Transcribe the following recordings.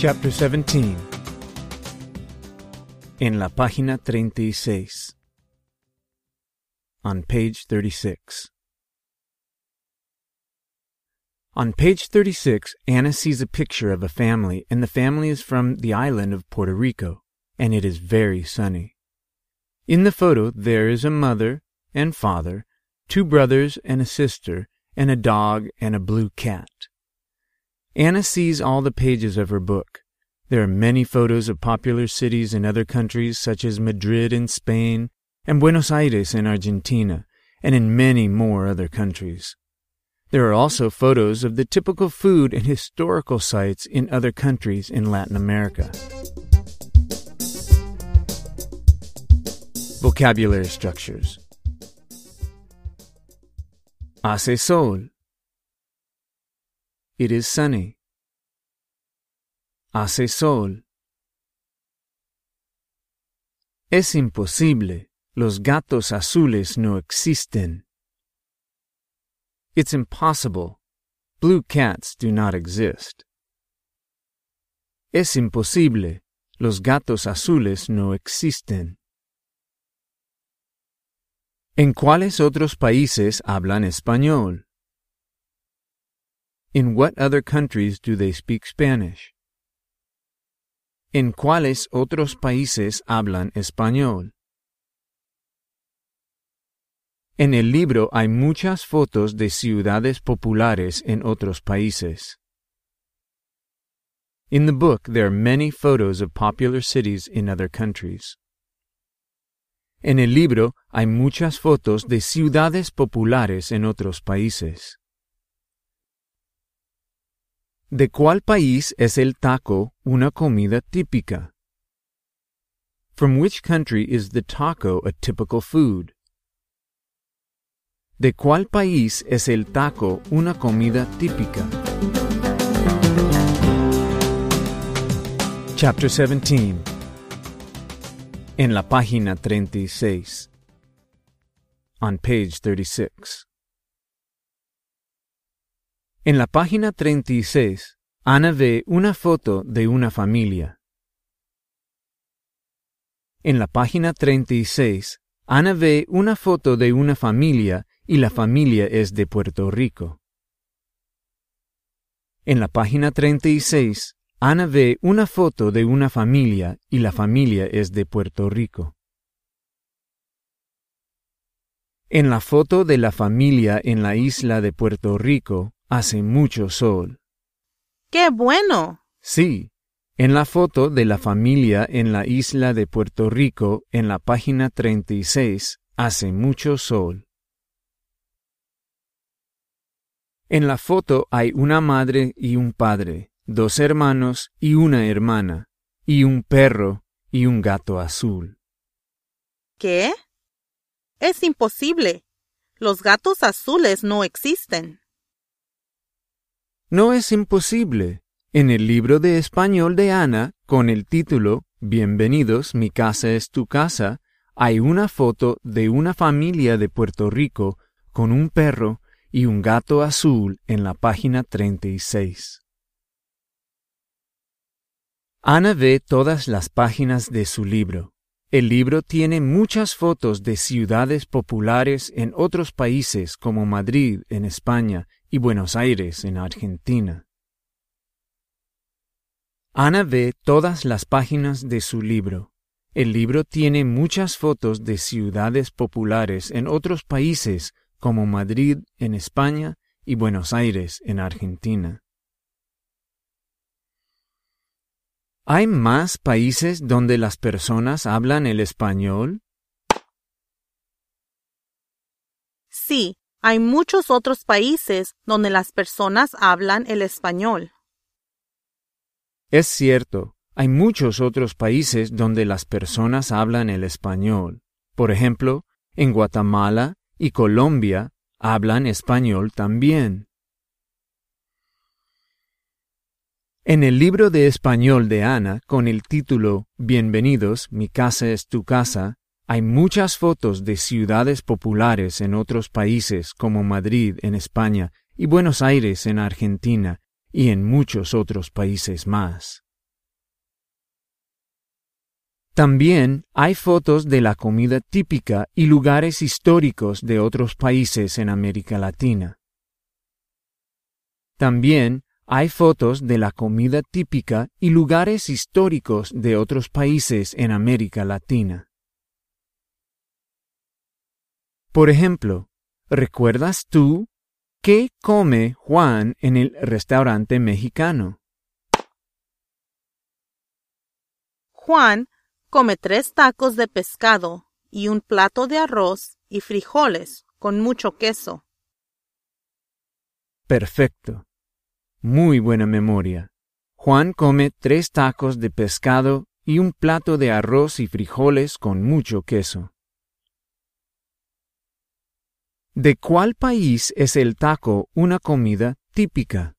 Chapter 17. En la página 36. On page 36. On page 36, Anna sees a picture of a family, and the family is from the island of Puerto Rico, and it is very sunny. In the photo, there is a mother and father, 2 brothers and a sister, and a dog and a blue cat. Anna sees all the pages of her book. There are many photos of popular cities in other countries such as Madrid in Spain and Buenos Aires in Argentina, and in many more other countries. There are also photos of the typical food and historical sites in other countries in Latin America. Vocabulary structures. Hace sol. It is sunny. Hace sol. Es imposible. Los gatos azules no existen. It's impossible. Blue cats do not exist. Es imposible. Los gatos azules no existen. ¿En cuáles otros países hablan español? In what other countries do they speak Spanish? ¿En cuáles otros países hablan español? En el libro hay muchas fotos de ciudades populares en otros países. In the book, there are many photos of popular cities in other countries. En el libro hay muchas fotos de ciudades populares en otros países. ¿De cuál país es el taco una comida típica? From which country is the taco a typical food? ¿De cuál país es el taco una comida típica? Chapter 17. En la página 36. On page 36. En la página 36, Ana ve una foto de una familia. En la página 36, Ana ve una foto de una familia y la familia es de Puerto Rico. En la página 36, Ana ve una foto de una familia y la familia es de Puerto Rico. En la foto de la familia en la isla de Puerto Rico, hace mucho sol. ¡Qué bueno! Sí, en la foto de la familia en la isla de Puerto Rico, en la página 36, hace mucho sol. En la foto hay una madre y un padre, 2 hermanos y una hermana, y un perro y un gato azul. ¿Qué? Es imposible. Los gatos azules no existen. No es imposible. En el libro de español de Ana, con el título Bienvenidos, mi casa es tu casa, hay una foto de una familia de Puerto Rico con un perro y un gato azul en la página 36. Ana ve todas las páginas de su libro. El libro tiene muchas fotos de ciudades populares en otros países como Madrid en España y Buenos Aires en Argentina. Ana ve todas las páginas de su libro. El libro tiene muchas fotos de ciudades populares en otros países como Madrid en España y Buenos Aires en Argentina. ¿Hay más países donde las personas hablan el español? Sí, hay muchos otros países donde las personas hablan el español. Es cierto, hay muchos otros países donde las personas hablan el español. Por ejemplo, en Guatemala y Colombia hablan español también. En el libro de español de Ana, con el título Bienvenidos, mi casa es tu casa, hay muchas fotos de ciudades populares en otros países como Madrid en España y Buenos Aires en Argentina y en muchos otros países más. También hay fotos de la comida típica y lugares históricos de otros países en América Latina. También hay fotos de la comida típica y lugares históricos de otros países en América Latina. Por ejemplo, ¿recuerdas tú qué come Juan en el restaurante mexicano? Juan come 3 tacos de pescado y un plato de arroz y frijoles con mucho queso. Perfecto. Muy buena memoria. Juan come 3 tacos de pescado y un plato de arroz y frijoles con mucho queso. ¿De cuál país es el taco una comida típica?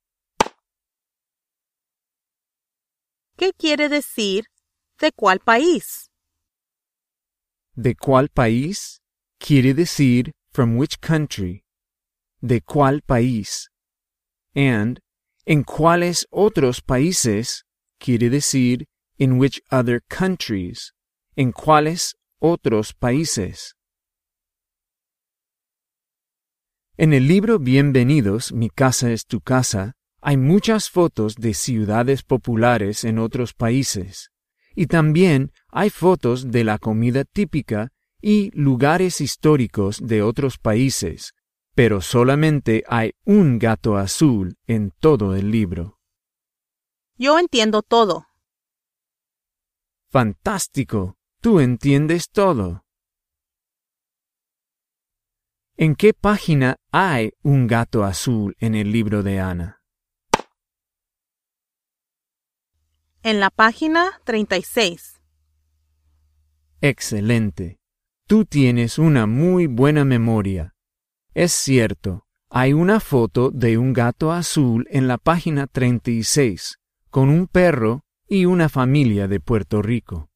¿Qué quiere decir de cuál país? ¿De cuál país? Quiere decir from which country. ¿De cuál país? And ¿en cuáles otros países? Quiere decir in which other countries. ¿En cuáles otros países? En el libro Bienvenidos, mi casa es tu casa, hay muchas fotos de ciudades populares en otros países, y también hay fotos de la comida típica y lugares históricos de otros países, pero solamente hay un gato azul en todo el libro. Yo entiendo todo. ¡Fantástico! Tú entiendes todo. ¿En qué página hay un gato azul en el libro de Ana? En la página 36. Excelente. Tú tienes una muy buena memoria. Es cierto, hay una foto de un gato azul en la página 36, con un perro y una familia de Puerto Rico.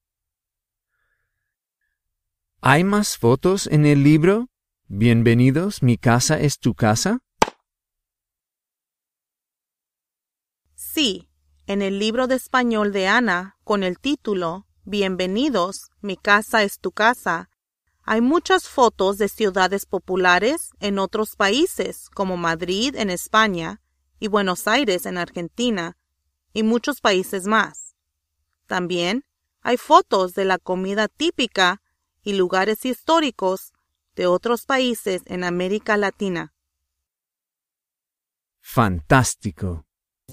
¿Hay más fotos en el libro? Bienvenidos, mi casa es tu casa. Sí, en el libro de español de Ana, con el título Bienvenidos, mi casa es tu casa, hay muchas fotos de ciudades populares en otros países, como Madrid en España y Buenos Aires en Argentina, y muchos países más. También hay fotos de la comida típica y lugares históricos de otros países en América Latina. Fantástico.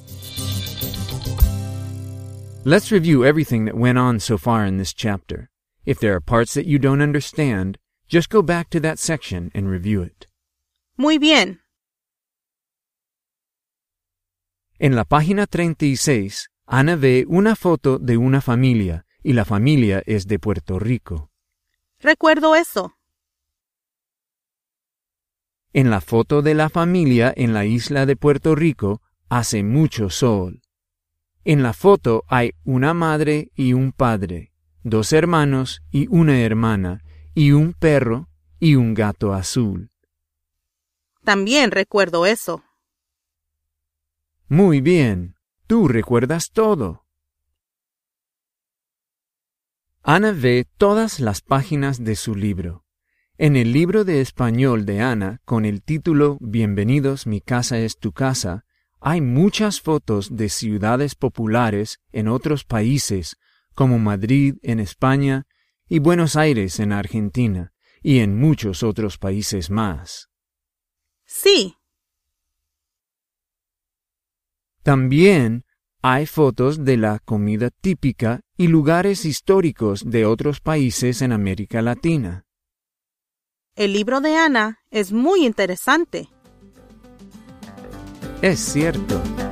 Let's review everything that went on so far in this chapter. If there are parts that you don't understand, just go back to that section and review it. Muy bien. En la página 36, Ana ve una foto de una familia, y la familia es de Puerto Rico. Recuerdo eso. En la foto de la familia en la isla de Puerto Rico hace mucho sol. En la foto hay una madre y un padre, 2 hermanos y una hermana, y un perro y un gato azul. También recuerdo eso. Muy bien, tú recuerdas todo. Ana ve todas las páginas de su libro. En el libro de español de Ana, con el título Bienvenidos, mi casa es tu casa, hay muchas fotos de ciudades populares en otros países, como Madrid en España y Buenos Aires en Argentina, y en muchos otros países más. Sí. También hay fotos de la comida típica y lugares históricos de otros países en América Latina. El libro de Ana es muy interesante. Es cierto.